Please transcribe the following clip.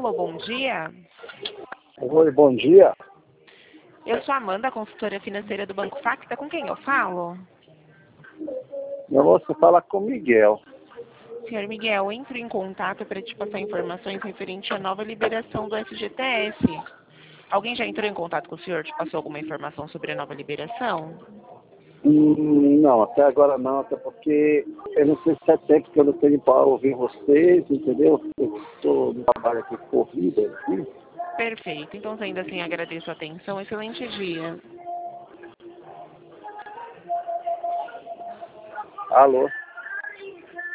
Alô, bom dia. Oi, bom dia. Eu sou a Amanda, consultora financeira do Banco Facta. Com quem eu falo? Você fala com o Miguel. Senhor Miguel, entro em contato para te passar informações referente à nova liberação do FGTS. Alguém já entrou em contato com o senhor? Te passou alguma informação sobre a nova liberação? Não, até agora não, até porque eu não sei se é tempo que eu não tenho para ouvir vocês, entendeu? Eu estou no trabalho aqui corrida aqui. Perfeito. Então, sendo assim, agradeço a atenção. Excelente dia. Alô?